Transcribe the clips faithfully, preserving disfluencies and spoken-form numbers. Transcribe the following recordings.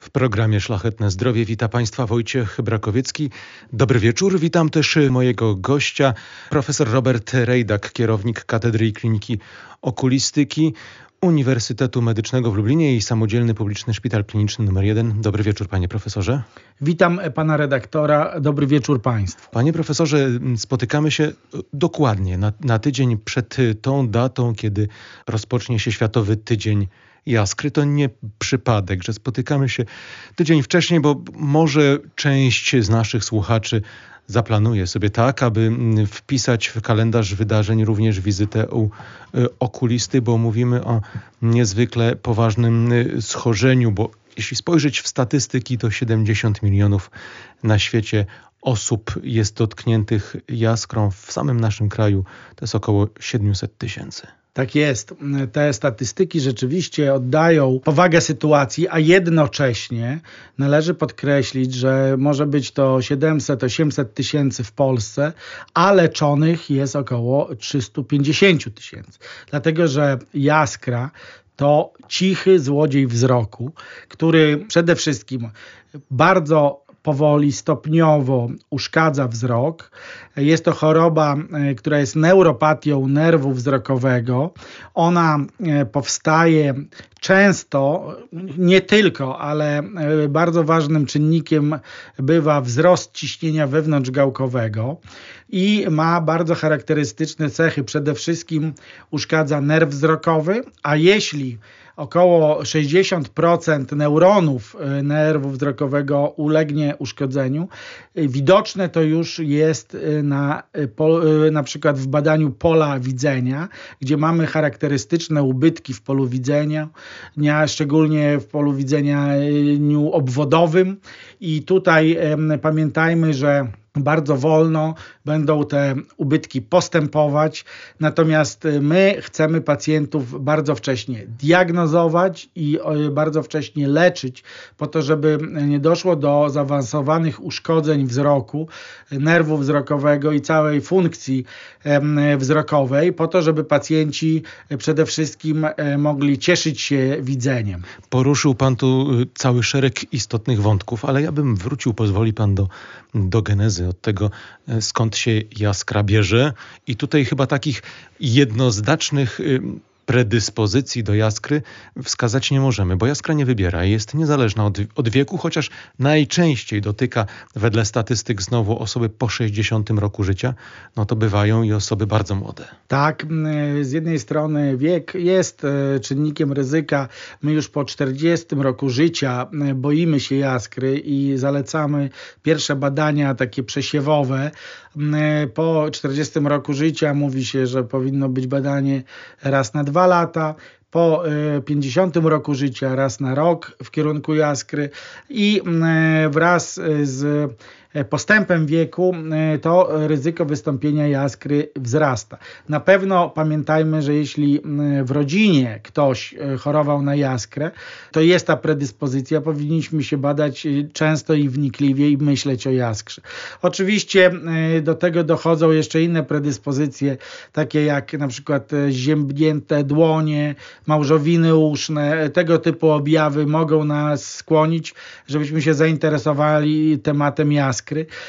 W programie Szlachetne Zdrowie wita Państwa Wojciech Brakowiecki. Dobry wieczór. Witam też mojego gościa, profesor Robert Rejdak, kierownik Katedry i Kliniki Okulistyki Uniwersytetu Medycznego w Lublinie i Samodzielny Publiczny Szpital Kliniczny numer jeden. Dobry wieczór, panie profesorze. Witam pana redaktora. Dobry wieczór państwu. Panie profesorze, spotykamy się dokładnie na, na tydzień przed tą datą, kiedy rozpocznie się Światowy Tydzień Jaskry. To nie przypadek, że spotykamy się tydzień wcześniej, bo może część z naszych słuchaczy zaplanuje sobie tak, aby wpisać w kalendarz wydarzeń również wizytę u okulisty, bo mówimy o niezwykle poważnym schorzeniu, bo jeśli spojrzeć w statystyki, to siedemdziesiąt milionów na świecie osób jest dotkniętych jaskrą. W samym naszym kraju to jest około siedemset tysięcy. Tak jest. Te statystyki rzeczywiście oddają powagę sytuacji, a jednocześnie należy podkreślić, że może być to siedemset osiemset tysięcy w Polsce, a leczonych jest około trzysta pięćdziesiąt tysięcy. Dlatego, że jaskra to cichy złodziej wzroku, który przede wszystkim bardzo powoli, stopniowo uszkadza wzrok. Jest to choroba, która jest neuropatią nerwu wzrokowego. Ona powstaje często, nie tylko, ale bardzo ważnym czynnikiem bywa wzrost ciśnienia wewnątrzgałkowego i ma bardzo charakterystyczne cechy. Przede wszystkim uszkadza nerw wzrokowy, a jeśli około sześćdziesiąt procent neuronów nerwu wzrokowego ulegnie uszkodzeniu, widoczne to już jest na, na przykład w badaniu pola widzenia, gdzie mamy charakterystyczne ubytki w polu widzenia, szczególnie w polu widzenia obwodowym. I tutaj pamiętajmy, że bardzo wolno będą te ubytki postępować, natomiast my chcemy pacjentów bardzo wcześnie diagnozować i bardzo wcześnie leczyć, po to, żeby nie doszło do zaawansowanych uszkodzeń wzroku, nerwu wzrokowego i całej funkcji wzrokowej, po to, żeby pacjenci przede wszystkim mogli cieszyć się widzeniem. Poruszył pan tu cały szereg istotnych wątków, ale ja bym wrócił, pozwoli pan, do, do genezy, od tego, skąd się jaskra bierze. I tutaj chyba takich jednoznacznych predyspozycji do jaskry wskazać nie możemy, bo jaskra nie wybiera. Jest niezależna od, od wieku, chociaż najczęściej dotyka wedle statystyk znowu osoby po sześćdziesiątym roku życia. No to bywają i osoby bardzo młode. Tak, z jednej strony wiek jest czynnikiem ryzyka. My już po czterdziestym roku życia boimy się jaskry i zalecamy pierwsze badania takie przesiewowe. Po czterdziestym roku życia mówi się, że powinno być badanie raz na dwa lata. Po pięćdziesiątym roku życia raz na rok w kierunku jaskry i wraz z postępem wieku to ryzyko wystąpienia jaskry wzrasta. Na pewno pamiętajmy, że jeśli w rodzinie ktoś chorował na jaskrę, to jest ta predyspozycja. Powinniśmy się badać często i wnikliwie i myśleć o jaskrze. Oczywiście do tego dochodzą jeszcze inne predyspozycje, takie jak na przykład ziębnięte dłonie, małżowiny uszne. Tego typu objawy mogą nas skłonić, żebyśmy się zainteresowali tematem jaskry.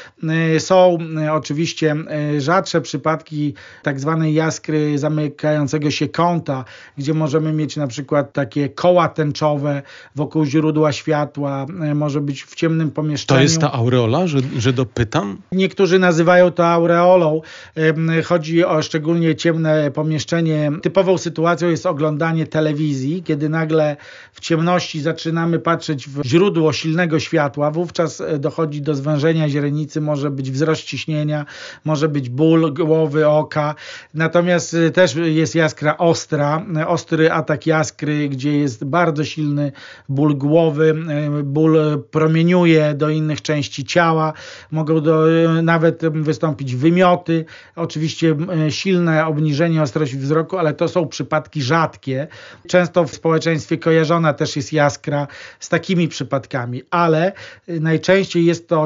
Są oczywiście rzadsze przypadki tak zwanej jaskry zamykającego się kąta, gdzie możemy mieć na przykład takie koła tęczowe wokół źródła światła, może być w ciemnym pomieszczeniu. To jest ta aureola, że, że dopytam? Niektórzy nazywają to aureolą. Chodzi o szczególnie ciemne pomieszczenie. Typową sytuacją jest oglądanie telewizji, kiedy nagle w ciemności zaczynamy patrzeć w źródło silnego światła, wówczas dochodzi do zwężenia źrenicy, może być wzrost ciśnienia, może być ból głowy, oka. Natomiast też jest jaskra ostra, ostry atak jaskry, gdzie jest bardzo silny ból głowy, ból promieniuje do innych części ciała, mogą do, nawet wystąpić wymioty, oczywiście silne obniżenie ostrości wzroku, ale to są przypadki rzadkie. Często w społeczeństwie kojarzona też jest jaskra z takimi przypadkami, ale najczęściej jest to jaskra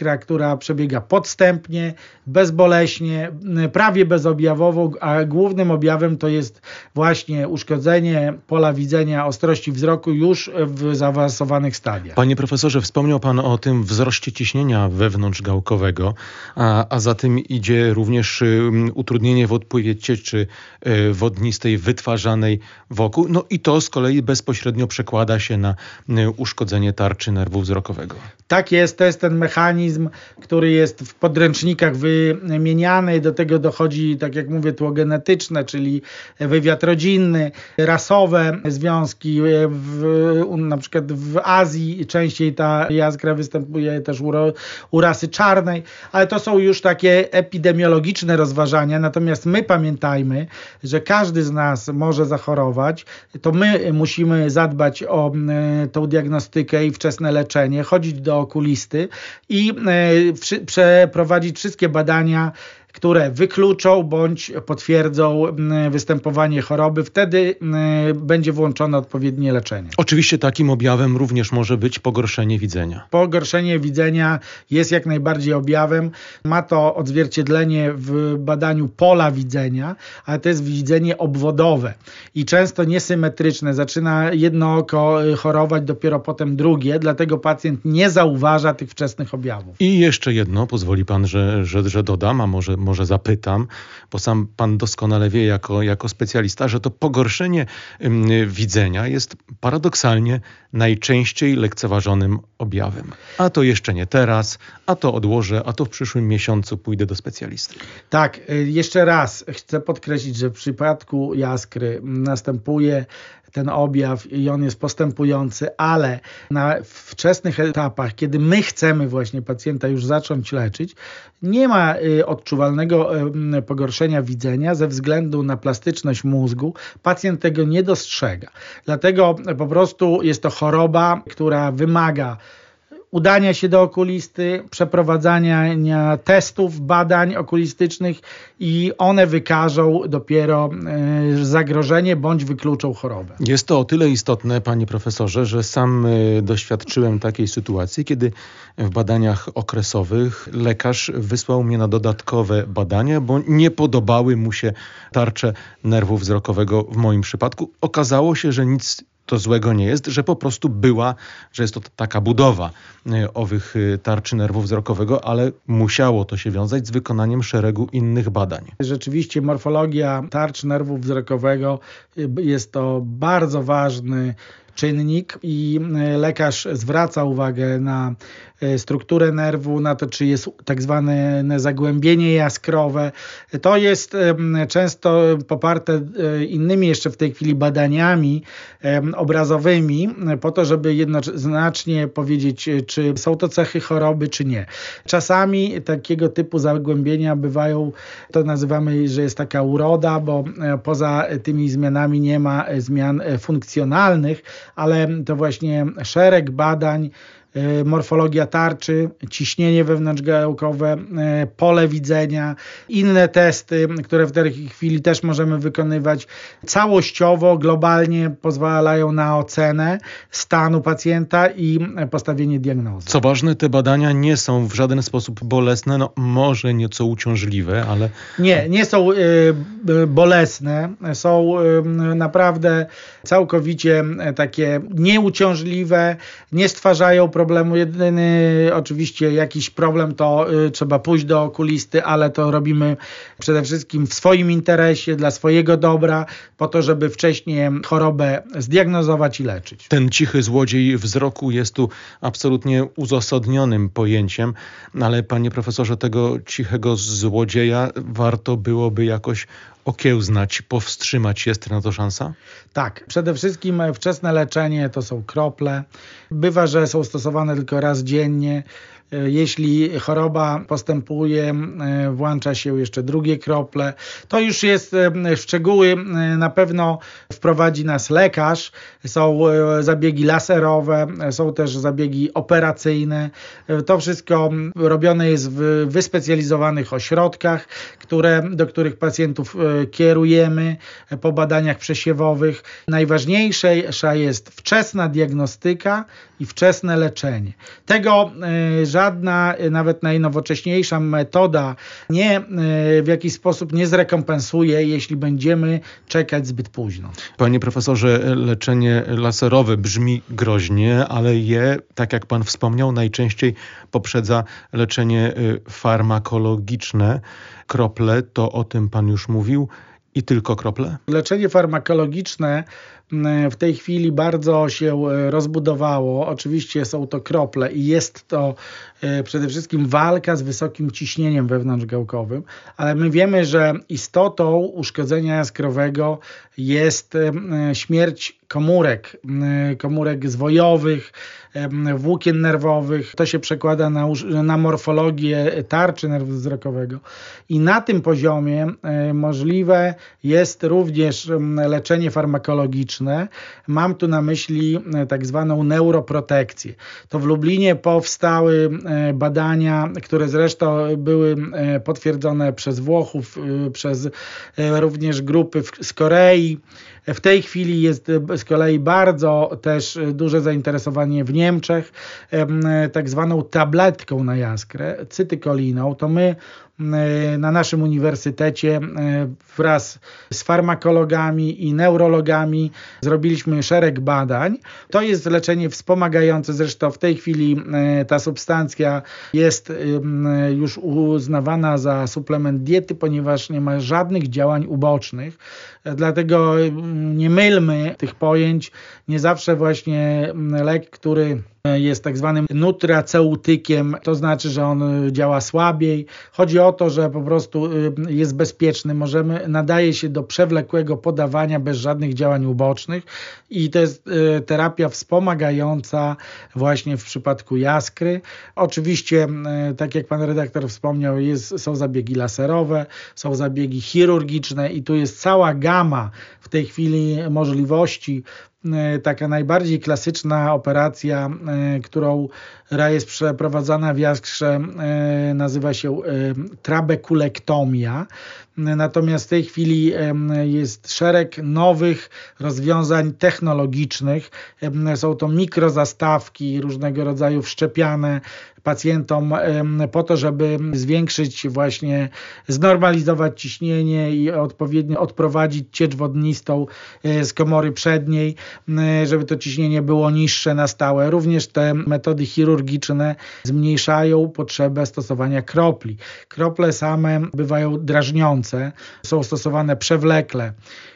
jaskra, która przebiega podstępnie, bezboleśnie, prawie bezobjawowo, a głównym objawem to jest właśnie uszkodzenie pola widzenia, ostrości wzroku już w zaawansowanych stadiach. Panie profesorze, wspomniał pan o tym wzroście ciśnienia wewnątrzgałkowego, a, a za tym idzie również um, utrudnienie w odpływie cieczy y, wodnistej wytwarzanej wokół. No i to z kolei bezpośrednio przekłada się na y, uszkodzenie tarczy nerwu wzrokowego. Tak jest, to jest ten mechanizm, który jest w podręcznikach wymieniany. Do tego dochodzi, tak jak mówię, tło genetyczne, czyli wywiad rodzinny, rasowe związki. W, na przykład w Azji częściej ta jaskra występuje też u, u rasy czarnej, ale to są już takie epidemiologiczne rozważania. Natomiast my pamiętajmy, że każdy z nas może zachorować. To my musimy zadbać o tą diagnostykę i wczesne leczenie, chodzić do okulisty i e, przeprowadzić wszystkie badania, które wykluczą bądź potwierdzą występowanie choroby. Wtedy będzie włączone odpowiednie leczenie. Oczywiście takim objawem również może być pogorszenie widzenia. Pogorszenie widzenia jest jak najbardziej objawem. Ma to odzwierciedlenie w badaniu pola widzenia, ale to jest widzenie obwodowe i często niesymetryczne. Zaczyna jedno oko chorować, dopiero potem drugie, dlatego pacjent nie zauważa tych wczesnych objawów. I jeszcze jedno, pozwoli pan, że, że, że dodam, a może może zapytam, bo sam pan doskonale wie jako, jako specjalista, że to pogorszenie ym, widzenia jest paradoksalnie najczęściej lekceważonym objawem. A to jeszcze nie teraz, a to odłożę, a to w przyszłym miesiącu pójdę do specjalisty. Tak, jeszcze raz chcę podkreślić, że w przypadku jaskry następuje ten objaw i on jest postępujący, ale na wczesnych etapach, kiedy my chcemy właśnie pacjenta już zacząć leczyć, nie ma odczuwalnego pogorszenia widzenia ze względu na plastyczność mózgu. Pacjent tego nie dostrzega. Dlatego po prostu jest to choroba, która wymaga udania się do okulisty, przeprowadzania testów, badań okulistycznych i one wykażą dopiero zagrożenie bądź wykluczą chorobę. Jest to o tyle istotne, panie profesorze, że sam doświadczyłem takiej sytuacji, kiedy w badaniach okresowych lekarz wysłał mnie na dodatkowe badania, bo nie podobały mu się tarcze nerwu wzrokowego w moim przypadku. Okazało się, że nic to złego nie jest, że po prostu była, że jest to taka budowa owych tarczy nerwu wzrokowego, ale musiało to się wiązać z wykonaniem szeregu innych badań. Rzeczywiście morfologia tarcz nerwu wzrokowego jest to bardzo ważny czynnik i lekarz zwraca uwagę na strukturę nerwu, na to, czy jest tak zwane zagłębienie jaskrowe. To jest często poparte innymi jeszcze w tej chwili badaniami obrazowymi, po to, żeby jednoznacznie powiedzieć, czy są to cechy choroby, czy nie. Czasami takiego typu zagłębienia bywają, to nazywamy, że jest taka uroda, bo poza tymi zmianami nie ma zmian funkcjonalnych, ale to właśnie szereg badań, morfologia tarczy, ciśnienie wewnątrzgałkowe, pole widzenia, inne testy, które w tej chwili też możemy wykonywać, całościowo, globalnie pozwalają na ocenę stanu pacjenta i postawienie diagnozy. Co ważne, te badania nie są w żaden sposób bolesne, no może nieco uciążliwe, ale... Nie, nie są y, bolesne, są y, naprawdę całkowicie takie nieuciążliwe, nie stwarzają problemu. Jedyny oczywiście jakiś problem to y, trzeba pójść do okulisty, ale to robimy przede wszystkim w swoim interesie, dla swojego dobra, po to, żeby wcześniej chorobę zdiagnozować i leczyć. Ten cichy złodziej wzroku jest tu absolutnie uzasadnionym pojęciem, ale panie profesorze, tego cichego złodzieja warto byłoby jakoś okiełznać, powstrzymać. Jest na to szansa? Tak. Przede wszystkim wczesne leczenie to są krople. Bywa, że są stosowane tylko raz dziennie. Jeśli choroba postępuje, włącza się jeszcze drugie krople. To już jest w szczegóły, na pewno wprowadzi nas lekarz. Są zabiegi laserowe, są też zabiegi operacyjne. To wszystko robione jest w wyspecjalizowanych ośrodkach, które, do których pacjentów kierujemy po badaniach przesiewowych. Najważniejsza jest wczesna diagnostyka i wczesne leczenie. leczenie. Tego żadna, nawet najnowocześniejsza metoda nie w jakiś sposób nie zrekompensuje, jeśli będziemy czekać zbyt późno. Panie profesorze, leczenie laserowe brzmi groźnie, ale je, tak jak pan wspomniał, najczęściej poprzedza leczenie farmakologiczne. Krople, to o tym pan już mówił. I tylko krople? Leczenie farmakologiczne w tej chwili bardzo się rozbudowało. Oczywiście są to krople i jest to przede wszystkim walka z wysokim ciśnieniem wewnątrzgałkowym, ale my wiemy, że istotą uszkodzenia jaskrowego jest śmierć komórek, komórek zwojowych, włókien nerwowych. To się przekłada na, na morfologię tarczy nerwu wzrokowego. I na tym poziomie możliwe jest również leczenie farmakologiczne. Mam tu na myśli tak zwaną neuroprotekcję. To w Lublinie powstały badania, które zresztą były potwierdzone przez Włochów, przez również grupy z Korei. W tej chwili jest z kolei bardzo też duże zainteresowanie w Niemczech tak zwaną tabletką na jaskrę, cytykoliną. To my na naszym uniwersytecie wraz z farmakologami i neurologami zrobiliśmy szereg badań. To jest leczenie wspomagające, zresztą w tej chwili ta substancja jest już uznawana za suplement diety, ponieważ nie ma żadnych działań ubocznych. Dlatego nie mylmy tych pojęć. Nie zawsze właśnie lek, który jest tak zwanym nutraceutykiem, to znaczy, że on działa słabiej. Chodzi o to, że po prostu jest bezpieczny, możemy, nadaje się do przewlekłego podawania bez żadnych działań ubocznych i to jest terapia wspomagająca właśnie w przypadku jaskry. Oczywiście, tak jak pan redaktor wspomniał, jest, są zabiegi laserowe, są zabiegi chirurgiczne i tu jest cała gama w tej chwili możliwości. Taka najbardziej klasyczna operacja, którą jest przeprowadzana w jaskrze, nazywa się trabekulektomia. Natomiast w tej chwili jest szereg nowych rozwiązań technologicznych. Są to mikrozastawki różnego rodzaju wszczepiane pacjentom po to, żeby zwiększyć właśnie, znormalizować ciśnienie i odpowiednio odprowadzić ciecz wodnistą z komory przedniej, żeby to ciśnienie było niższe na stałe. Również te metody chirurgiczne zmniejszają potrzebę stosowania kropli. Krople same bywają drażniące, są stosowane przewlekle.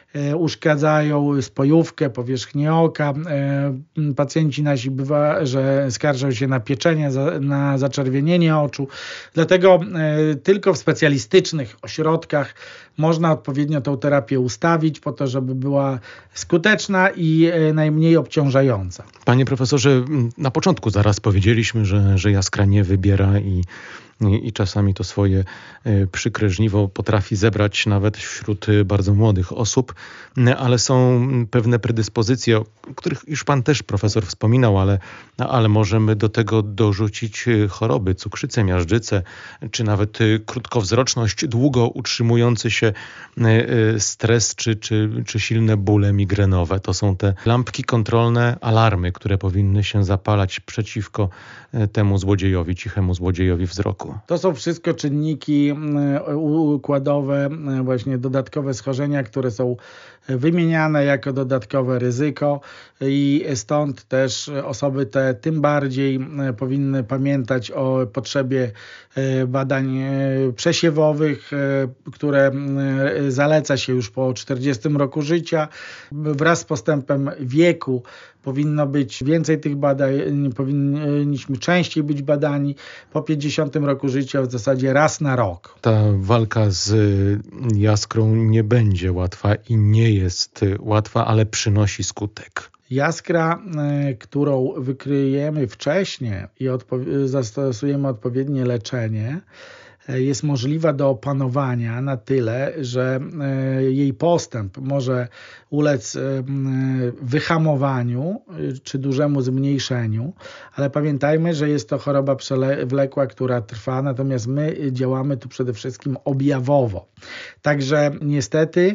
Uszkadzają spojówkę, powierzchnię oka. Pacjenci nasi bywa, że skarżą się na pieczenie, na zaczerwienienie oczu. Dlatego tylko w specjalistycznych ośrodkach można odpowiednio tą terapię ustawić po to, żeby była skuteczna i najmniej obciążająca. Panie profesorze, na początku zaraz powiedzieliśmy, że, że jaskra nie wybiera i I czasami to swoje przykre żniwo potrafi zebrać nawet wśród bardzo młodych osób, ale są pewne predyspozycje, o których już pan też profesor wspominał, ale, ale możemy do tego dorzucić choroby, cukrzycę, miażdżycę, czy nawet krótkowzroczność, długo utrzymujący się stres, czy, czy, czy silne bóle migrenowe. To są te lampki kontrolne, alarmy, które powinny się zapalać przeciwko temu złodziejowi, cichemu złodziejowi wzroku. To są wszystko czynniki układowe, właśnie dodatkowe schorzenia, które są wymieniane jako dodatkowe ryzyko i stąd też osoby te tym bardziej powinny pamiętać o potrzebie badań przesiewowych, które zaleca się już po czterdziestym roku życia. Wraz z postępem wieku powinno być więcej tych badań, powinniśmy częściej być badani. Po pięćdziesiątym roku życia w zasadzie raz na rok. Ta walka z jaskrą nie będzie łatwa i nie jest łatwa, ale przynosi skutek. Jaskra, którą wykryjemy wcześniej i odpo- zastosujemy odpowiednie leczenie, jest możliwa do opanowania na tyle, że jej postęp może ulec wyhamowaniu czy dużemu zmniejszeniu, ale pamiętajmy, że jest to choroba przewlekła, która trwa, natomiast my działamy tu przede wszystkim objawowo. Także niestety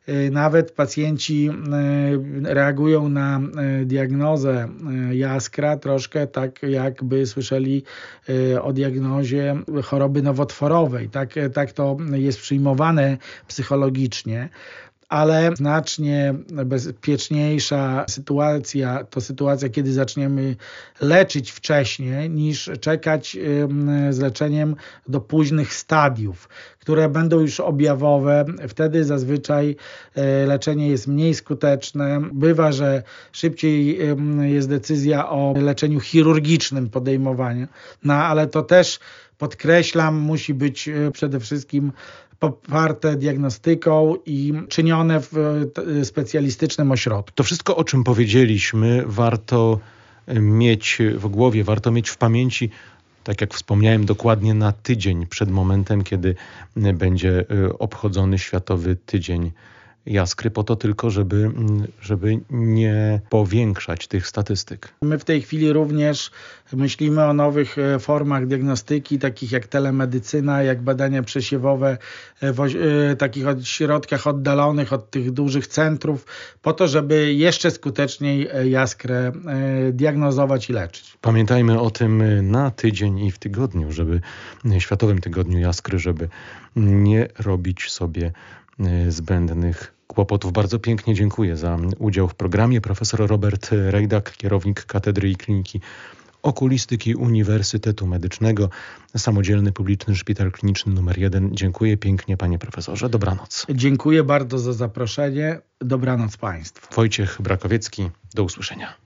Nawet pacjenci reagują na diagnozę jaskra troszkę tak, jakby słyszeli o diagnozie choroby nowotworowej. Tak, tak to jest przyjmowane psychologicznie. Ale znacznie bezpieczniejsza sytuacja to sytuacja, kiedy zaczniemy leczyć wcześniej, niż czekać z leczeniem do późnych stadiów, które będą już objawowe. Wtedy zazwyczaj leczenie jest mniej skuteczne. Bywa, że szybciej jest decyzja o leczeniu chirurgicznym podejmowania, no ale to też podkreślam, musi być przede wszystkim poparte diagnostyką i czynione w specjalistycznym ośrodku. To wszystko, o czym powiedzieliśmy, warto mieć w głowie, warto mieć w pamięci, tak jak wspomniałem, dokładnie na tydzień przed momentem, kiedy będzie obchodzony Światowy Tydzień Jaskry, po to tylko, żeby, żeby nie powiększać tych statystyk. My w tej chwili również myślimy o nowych formach diagnostyki, takich jak telemedycyna, jak badania przesiewowe w takich środkach oddalonych od tych dużych centrów, po to, żeby jeszcze skuteczniej jaskrę diagnozować i leczyć. Pamiętajmy o tym na tydzień i w tygodniu, żeby w Światowym Tygodniu Jaskry, żeby nie robić sobie zbędnych kłopotów. Bardzo pięknie dziękuję za udział w programie. Profesor Robert Rejdak, kierownik Katedry i Kliniki Okulistyki Uniwersytetu Medycznego, Samodzielny Publiczny Szpital Kliniczny numer jeden. Dziękuję pięknie, panie profesorze. Dobranoc. Dziękuję bardzo za zaproszenie. Dobranoc państwu. Wojciech Brakowiecki. Do usłyszenia.